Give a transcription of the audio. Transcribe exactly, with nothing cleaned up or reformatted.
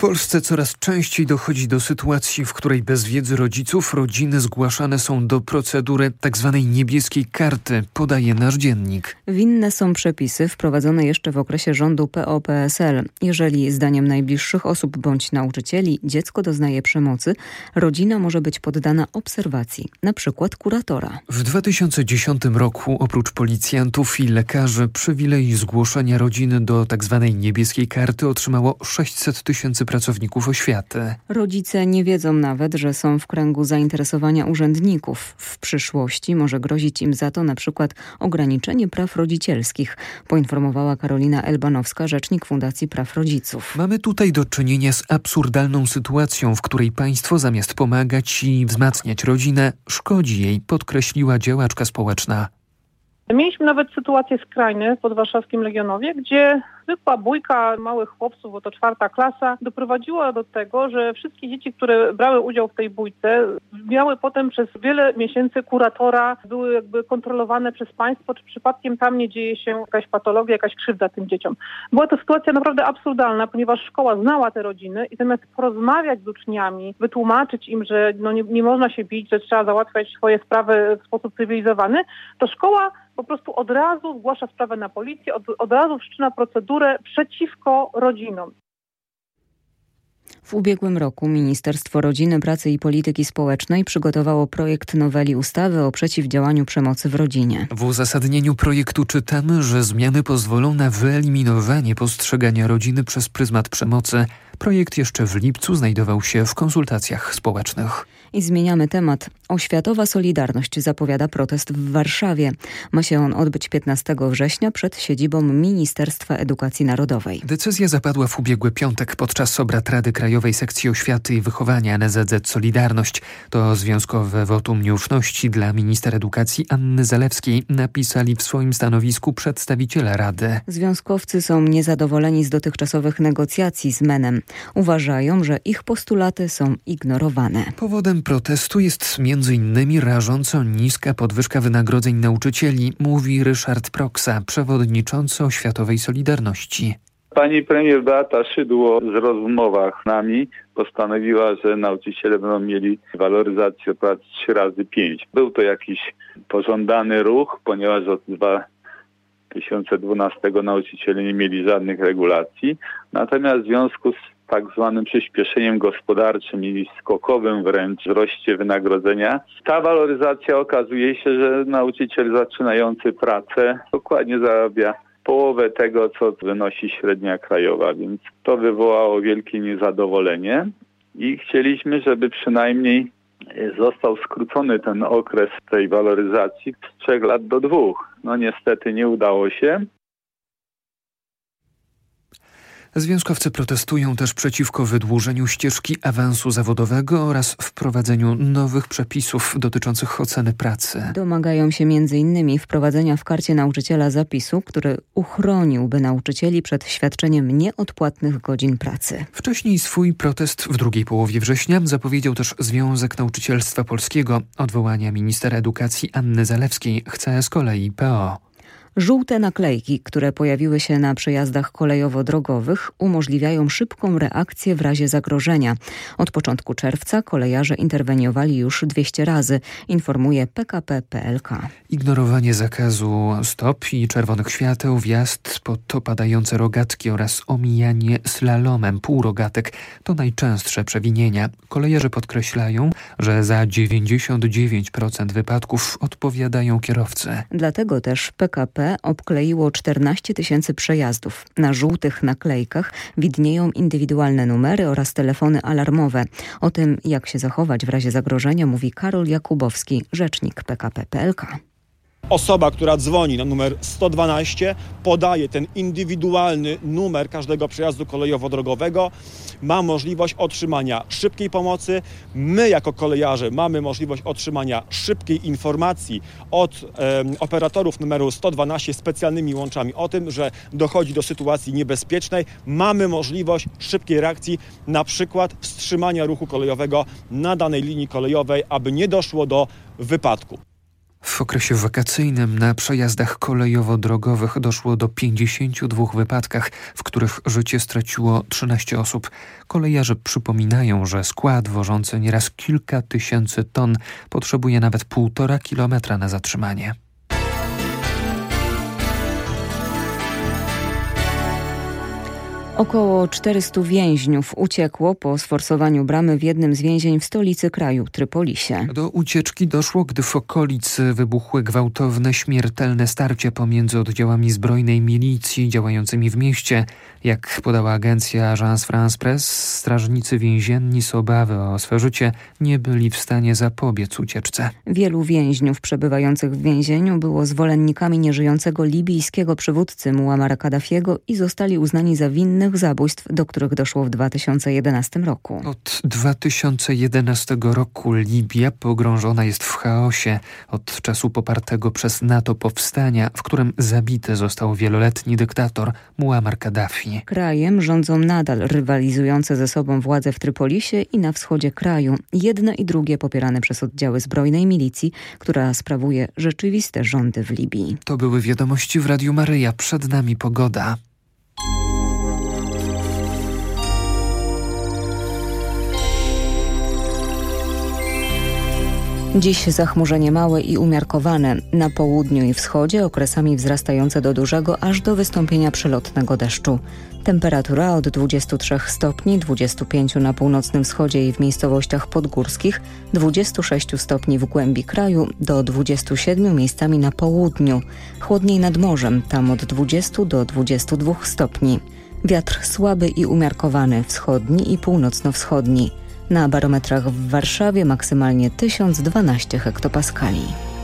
Polsce coraz częściej dochodzi do sytuacji, w której bez wiedzy rodziców rodziny zgłaszane są do procedury tzw. niebieskiej karty, podaje nasz dziennik. Winne są przepisy wprowadzone jeszcze w okresie rządu P O P S L. Jeżeli zdaniem najbliższych osób bądź nauczycieli dziecko doznaje przemocy, rodzina może być poddana obserwacji, na przykład kuratora. W dwa tysiące dziesiątym roku oprócz policjantów i lekarzy przywilej zgłoszenia rodziny do tzw. niebieskiej karty otrzymało sześćset tysięcy pracowników oświaty. Rodzice nie wiedzą nawet, że są w kręgu zainteresowania urzędników. W przyszłości może grozić im za to na przykład ograniczenie praw rodzicielskich, poinformowała Karolina Elbanowska, rzecznik Fundacji Praw Rodziców. Mamy tutaj do czynienia z absurdalną sytuacją, w której państwo zamiast pomagać i wzmacniać rodzinę, szkodzi jej, podkreśliła działaczka społeczna. Mieliśmy nawet sytuację skrajne w podwarszawskim Legionowie, gdzie zwykła bójka małych chłopców, bo to czwarta klasa, doprowadziła do tego, że wszystkie dzieci, które brały udział w tej bójce, miały potem przez wiele miesięcy kuratora, były jakby kontrolowane przez państwo, czy przypadkiem tam nie dzieje się jakaś patologia, jakaś krzywda tym dzieciom. Była to sytuacja naprawdę absurdalna, ponieważ szkoła znała te rodziny i zamiast porozmawiać z uczniami, wytłumaczyć im, że no nie, nie można się bić, że trzeba załatwiać swoje sprawy w sposób cywilizowany, to szkoła po prostu od razu zgłasza sprawę na policję, od, od razu wszczyna procedurę przeciwko rodzinom. W ubiegłym roku Ministerstwo Rodziny, Pracy i Polityki Społecznej przygotowało projekt noweli ustawy o przeciwdziałaniu przemocy w rodzinie. W uzasadnieniu projektu czytamy, że zmiany pozwolą na wyeliminowanie postrzegania rodziny przez pryzmat przemocy. Projekt jeszcze w lipcu znajdował się w konsultacjach społecznych. I zmieniamy temat. Oświatowa Solidarność zapowiada protest w Warszawie. Ma się on odbyć piętnastego września przed siedzibą Ministerstwa Edukacji Narodowej. Decyzja zapadła w ubiegły piątek podczas obrad Rady Krajowej Sekcji Oświaty i Wychowania N Z Z Solidarność. To związkowe wotum nieufności dla minister edukacji Anny Zalewskiej, napisali w swoim stanowisku przedstawiciele Rady. Związkowcy są niezadowoleni z dotychczasowych negocjacji z menem. Uważają, że ich postulaty są ignorowane. Powodem protestu jest między innymi rażąco niska podwyżka wynagrodzeń nauczycieli, mówi Ryszard Proksa, przewodniczący Oświatowej Solidarności. Pani premier Beata Szydło w rozmowach z nami postanowiła, że nauczyciele będą mieli waloryzację pracy trzy razy pięć. Był to jakiś pożądany ruch, ponieważ od dwa tysiące dwunastego nauczyciele nie mieli żadnych regulacji. Natomiast w związku z tak zwanym przyspieszeniem gospodarczym i skokowym wręcz wzroście wynagrodzenia, ta waloryzacja okazuje się, że nauczyciel zaczynający pracę dokładnie zarabia połowę tego, co wynosi średnia krajowa, więc to wywołało wielkie niezadowolenie i chcieliśmy, żeby przynajmniej został skrócony ten okres tej waloryzacji z trzech lat do dwóch. No niestety nie udało się. Związkowcy protestują też przeciwko wydłużeniu ścieżki awansu zawodowego oraz wprowadzeniu nowych przepisów dotyczących oceny pracy. Domagają się między innymi wprowadzenia w karcie nauczyciela zapisu, który uchroniłby nauczycieli przed świadczeniem nieodpłatnych godzin pracy. Wcześniej swój protest w drugiej połowie września zapowiedział też Związek Nauczycielstwa Polskiego. Odwołania ministra edukacji Anny Zalewskiej chce z kolei P O. Żółte naklejki, które pojawiły się na przejazdach kolejowo-drogowych, umożliwiają szybką reakcję w razie zagrożenia. Od początku czerwca kolejarze interweniowali już dwieście razy, informuje P K P kropka P L K. Ignorowanie zakazu stop i czerwonych świateł, wjazd pod opadające rogatki oraz omijanie slalomem półrogatek to najczęstsze przewinienia. Kolejarze podkreślają, że za dziewięćdziesiąt dziewięć procent wypadków odpowiadają kierowcy. Dlatego też P K P obkleiło czternaście tysięcy przejazdów. Na żółtych naklejkach widnieją indywidualne numery oraz telefony alarmowe. O tym, jak się zachować w razie zagrożenia, mówi Karol Jakubowski, rzecznik P K P kropka P L K. Osoba, która dzwoni na numer sto dwanaście, podaje ten indywidualny numer każdego przejazdu kolejowo-drogowego, ma możliwość otrzymania szybkiej pomocy. My jako kolejarze mamy możliwość otrzymania szybkiej informacji od e, operatorów numeru sto dwanaście specjalnymi łączami o tym, że dochodzi do sytuacji niebezpiecznej. Mamy możliwość szybkiej reakcji, na przykład wstrzymania ruchu kolejowego na danej linii kolejowej, aby nie doszło do wypadku. W okresie wakacyjnym na przejazdach kolejowo-drogowych doszło do pięćdziesięciu dwóch wypadkach, w których życie straciło trzynaście osób. Kolejarze przypominają, że skład wożący nieraz kilka tysięcy ton potrzebuje nawet półtora kilometra na zatrzymanie. Około czterystu więźniów uciekło po sforsowaniu bramy w jednym z więzień w stolicy kraju, Trypolisie. Do ucieczki doszło, gdy w okolicy wybuchły gwałtowne, śmiertelne starcia pomiędzy oddziałami zbrojnej milicji działającymi w mieście. Jak podała agencja Agence France Presse, strażnicy więzienni z obawy o swe życie nie byli w stanie zapobiec ucieczce. Wielu więźniów przebywających w więzieniu było zwolennikami nieżyjącego libijskiego przywódcy Muammara Kaddafiego i zostali uznani za winnych zabójstw, do których doszło w dwa tysiące jedenastym roku. Od dwa tysiące jedenastego roku Libia pogrążona jest w chaosie od czasu popartego przez NATO powstania, w którym zabity został wieloletni dyktator Muammar Kaddafi. Krajem rządzą nadal rywalizujące ze sobą władze w Trypolisie i na wschodzie kraju. Jedne i drugie popierane przez oddziały zbrojnej milicji, która sprawuje rzeczywiste rządy w Libii. To były wiadomości w Radiu Maryja. Przed nami pogoda. Dziś zachmurzenie małe i umiarkowane. Na południu i wschodzie okresami wzrastające do dużego aż do wystąpienia przelotnego deszczu. Temperatura od dwudziestu trzech stopni, dwudziestu pięciu na północnym wschodzie i w miejscowościach podgórskich, dwudziestu sześciu stopni w głębi kraju do dwudziestu siedmiu miejscami na południu. Chłodniej nad morzem, tam od dwudziestu do dwudziestu dwóch stopni. Wiatr słaby i umiarkowany, wschodni i północno-wschodni. Na barometrach w Warszawie maksymalnie tysiąc dwanaście hektopaskali.